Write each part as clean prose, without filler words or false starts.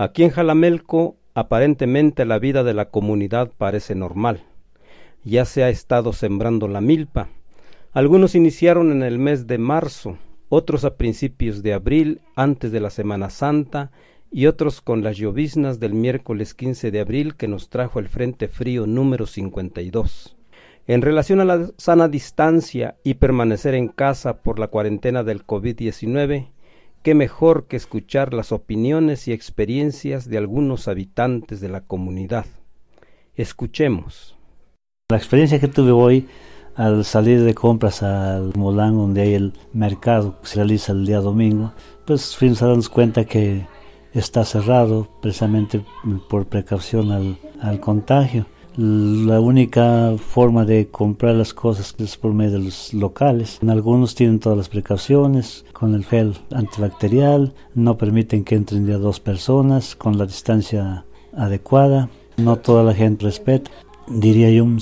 Aquí en Jalamelco, aparentemente la vida de la comunidad parece normal. Ya se ha estado sembrando la milpa. Algunos iniciaron en el mes de marzo, otros a principios de abril, antes de la Semana Santa, y otros con las lloviznas del miércoles 15 de abril que nos trajo el Frente Frío número 52. En relación a la sana distancia y permanecer en casa por la cuarentena del COVID-19, qué mejor que escuchar las opiniones y experiencias de algunos habitantes de la comunidad. Escuchemos. La experiencia que tuve hoy al salir de compras al Molango, donde hay el mercado que se realiza el día domingo, pues fuimos a darnos cuenta que está cerrado precisamente por precaución al contagio. La única forma de comprar las cosas es por medio de los locales. Algunos tienen todas las precauciones, con el gel antibacterial, no permiten que entren ya 2 personas, con la distancia adecuada. No toda la gente respeta. Diría yo un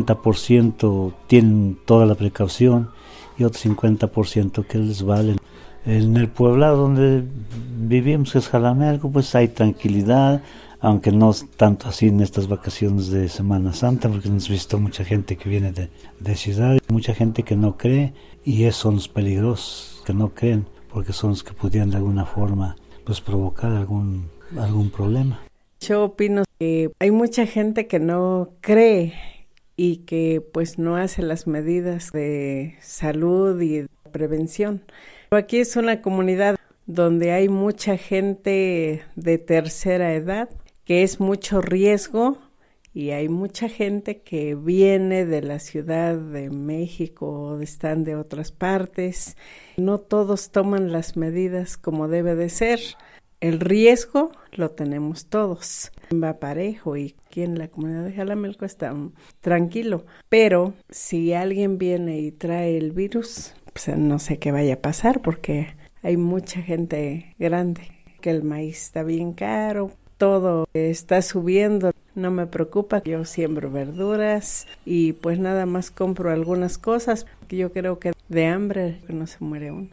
50% tienen toda la precaución y otro 50% que les vale. En el poblado donde vivimos, que es Jalamelco, pues hay tranquilidad, aunque no tanto así en estas vacaciones de Semana Santa, porque hemos visto mucha gente que viene de ciudad, mucha gente que no cree, y esos son los peligrosos, que no creen, porque son los que pudieran de alguna forma pues provocar algún problema. Yo opino que hay mucha gente que no cree y que pues no hace las medidas de salud y de prevención. Aquí es una comunidad donde hay mucha gente de tercera edad, que es mucho riesgo, y hay mucha gente que viene de la Ciudad de México o están de otras partes. No todos toman las medidas como debe de ser. El riesgo lo tenemos todos. Va parejo y aquí en la comunidad de Jalamelco está tranquilo. Pero si alguien viene y trae el virus, pues no sé qué vaya a pasar porque hay mucha gente grande, que el maíz está bien caro, todo está subiendo. No me preocupa, yo siembro verduras y pues nada más compro algunas cosas. Yo creo que de hambre no se muere uno.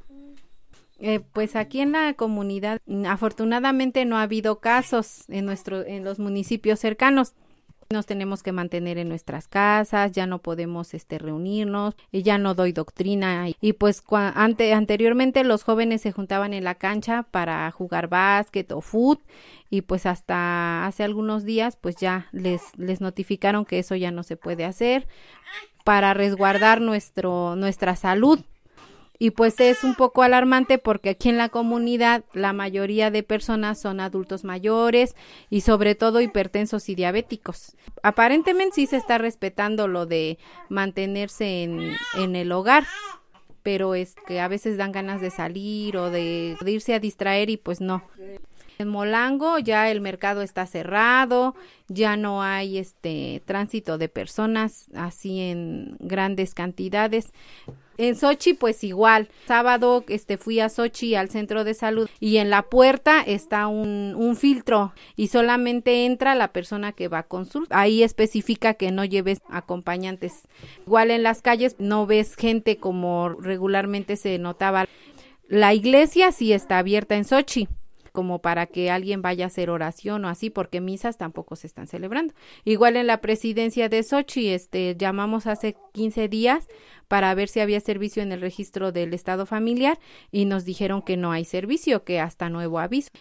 Pues aquí en la comunidad afortunadamente no ha habido casos en los municipios cercanos. Nos tenemos que mantener en nuestras casas, ya no podemos reunirnos, y ya no doy doctrina. Y pues anteriormente los jóvenes se juntaban en la cancha para jugar básquet o fútbol, y pues hasta hace algunos días pues ya les notificaron que eso ya no se puede hacer para resguardar nuestra salud. Y pues es un poco alarmante porque aquí en la comunidad la mayoría de personas son adultos mayores y sobre todo hipertensos y diabéticos. Aparentemente sí se está respetando lo de mantenerse en el hogar, pero es que a veces dan ganas de salir o de irse a distraer y pues no. En Molango ya el mercado está cerrado, ya no hay tránsito de personas así en grandes cantidades. En Xochi pues igual, sábado fui a Xochi al centro de salud y en la puerta está un filtro y solamente entra la persona que va a consulta. Ahí especifica que no lleves acompañantes. Igual en las calles no ves gente como regularmente se notaba. La iglesia sí está abierta en Xochi, como para que alguien vaya a hacer oración o así, porque misas tampoco se están celebrando. Igual en la presidencia de Xochi, llamamos hace 15 días para ver si había servicio en el registro del estado familiar y nos dijeron que no hay servicio, que hasta nuevo aviso.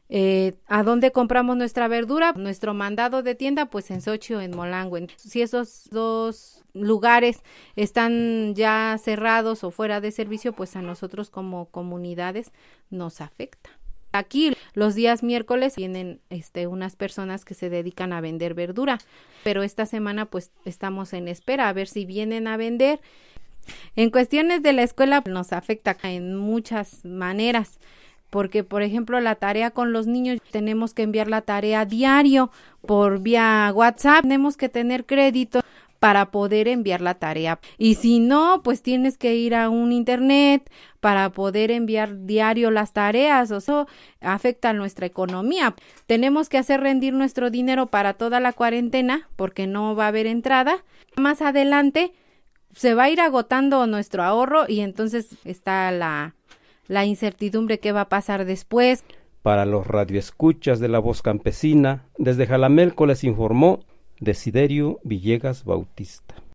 ¿A dónde compramos nuestra verdura? Nuestro mandado de tienda, pues en Xochi o en Molango. Si esos 2 lugares están ya cerrados o fuera de servicio, pues a nosotros como comunidades nos afecta. Aquí los días miércoles vienen unas personas que se dedican a vender verdura, pero esta semana pues estamos en espera a ver si vienen a vender. En cuestiones de la escuela nos afecta en muchas maneras, porque por ejemplo la tarea con los niños tenemos que enviar la tarea diario por vía WhatsApp, tenemos que tener crédito para poder enviar la tarea. Y si no, pues tienes que ir a un internet para poder enviar diario las tareas. Eso afecta a nuestra economía. Tenemos que hacer rendir nuestro dinero para toda la cuarentena porque no va a haber entrada. Más adelante se va a ir agotando nuestro ahorro y entonces está la incertidumbre qué va a pasar después. Para los radioescuchas de La Voz Campesina, desde Jalamelco les informó Desiderio Villegas Bautista.